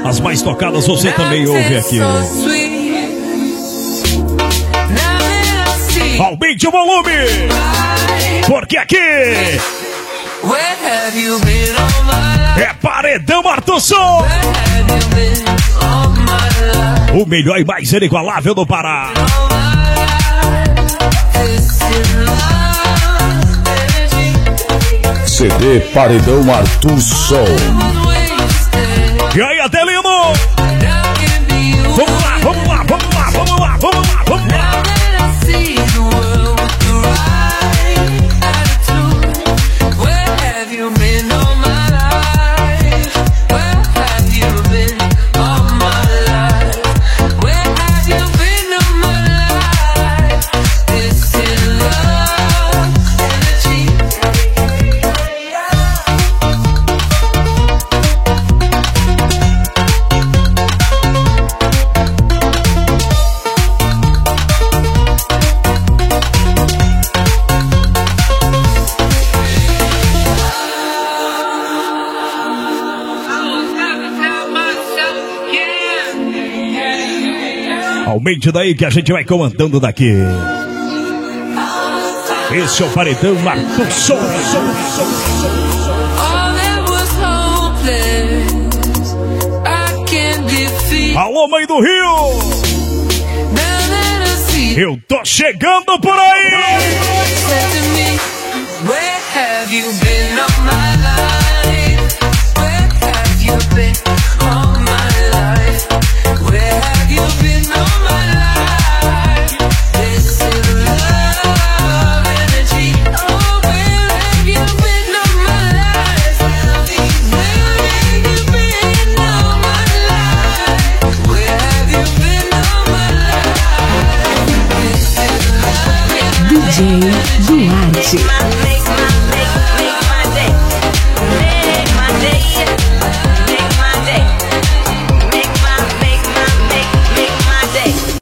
As mais tocadas você também ouve aqui. Aumente o volume, porque aqui é Paredão Arthur Som, o melhor e mais inigualável do Pará. CD Paredão Arthur Som. E aí, Adelino? Vamos lá, vamos lá, vamos lá, vamos lá, vamos lá, vamos lá. Aumente daí que a gente vai comandando daqui. Esse é o Paredão Arthur Som. Alô, mãe do Rio! Eu tô chegando por aí! DJ Duarte.